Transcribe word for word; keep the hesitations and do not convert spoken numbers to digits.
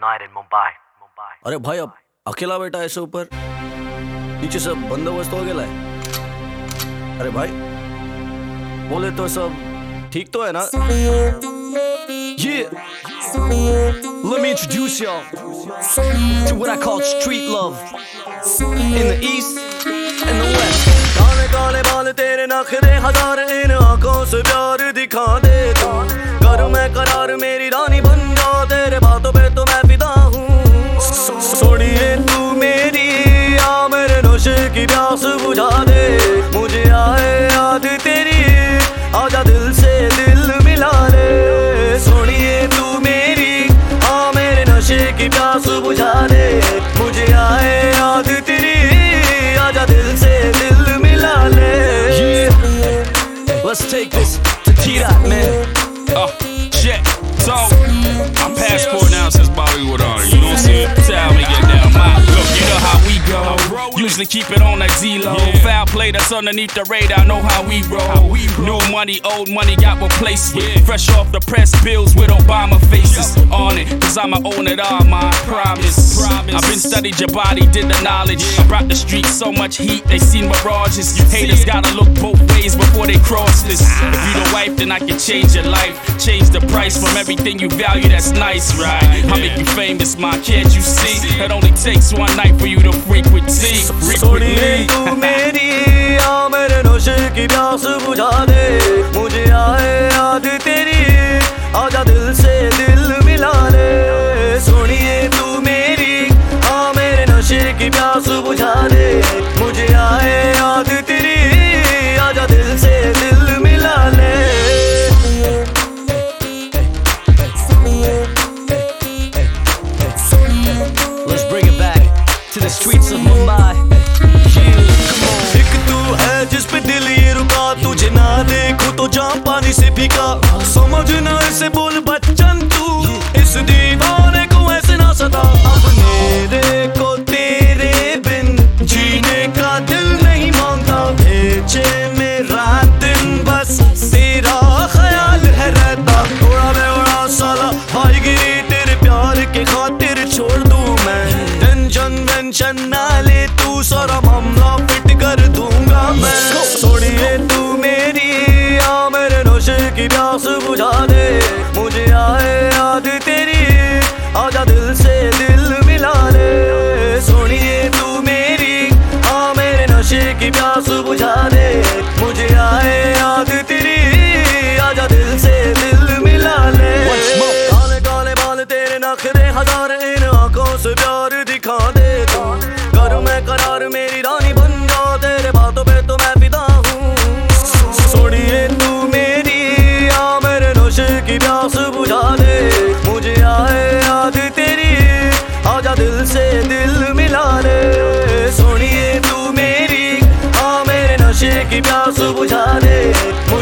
night in Mumbai. Mumbai. अरे भाई अब अकेला बैठा ऐसे ऊपर, नीचे सब बंदोबस्त हो गया है। अरे भाई बोले तो सब ठीक तो है ना? Yeah, let me introduce y'all to what I call street love in the east and the west. काले काले बाल तेरे नखरे हजार, इन आंखों से प्यार दिखा दे तू। कर मैं करार मेरी रानी बन जा, तेरे बातों पे तो मैं फिदा हूँ। सोनिए तू मेरी, आ मेरे नशे की प्यास बुझा दे। मुझे आए याद तेरी, आजा दिल से दिल मिला ले। सोनिए तू मेरी, आ मेरे नशे की प्यास बुझा दे। मुझे आए याद तेरी, आजा दिल से दिल मिला ले। Let's take this to T-Dot, man. Uh, shit. So, my passport now says Bollywood on it. You know what I'm saying? Tell me get down my look. You know how we go. Usually keep it on that Z-Lo. Yeah. Foul play that's underneath the radar. Know how we roll. We roll. New money, old money got replacement. Yeah. Fresh off the press, bills with Obama faces yep. on it. Cause I'ma own it all, my promise. promise. I've been studied your body, did the knowledge. Yeah. I brought the streets so much heat, they seen mirages. You haters gotta look both ways before they cross this. Ah. If you the wife, then I can change your life. Change the price from everything you value, that's nice, right? I'll make you famous, ma, can't you see? It only takes one night for you to frequency. सोनिए तू मेरी, आ मेरे नशे की प्यास बुझा दे। मुझे आए याद तेरी, आजा दिल से दिल मिला ले। सोनिए तू मेरी, आ मेरे नशे की प्यास बुझा दे। मुझे आए याद तेरी, आजा दिल से दिल मिला ले। Let's bring it back to the streets of Mumbai. एक तू है जिस पे दिल ये रुका, तुझे ना देखूं तो जाम पानी से फीका। समझ ना इसे बोल बच्चन तू, इस दीवाने को ऐसे ना सता। अब मेरे को तेरे बिन जीने का दिल नहीं मांगता। भेजे में रात दिन बस तेरा ख्याल है रहता। थोड़ा बेवड़ा साला भाई गिरी, तेरे प्यार के खातिर छोड़ दूं मैं। टेंशन वेंशन ना ले तू, सारा मामला फिट कर दूंगा मैं। सोनिए तू मेरी, आ मेरे नशे की प्यास बुझा दे। मुझे आए याद तेरी, आजा दिल से दिल मिला ले। सोनिए तू मेरी, आ मेरे नशे की प्यास बुझा दे। मुझे आए याद तेरी, आजा दिल से दिल मिला ले। काले काले बाल तेरे नखरे हजार, इन आंखों से प्यार दिखा दे तू। कर मैं करार मेरी रानी बन जा, तेरे बातों पे तो मैं फिदा हूँ। सोनिए तू मेरी, आ मेरे नशे की प्यास बुझा दे। मुझे आए याद तेरी, आजा दिल से दिल मिला ले। सोनिए तू मेरी, आ मेरे नशे की प्यास बुझा दे।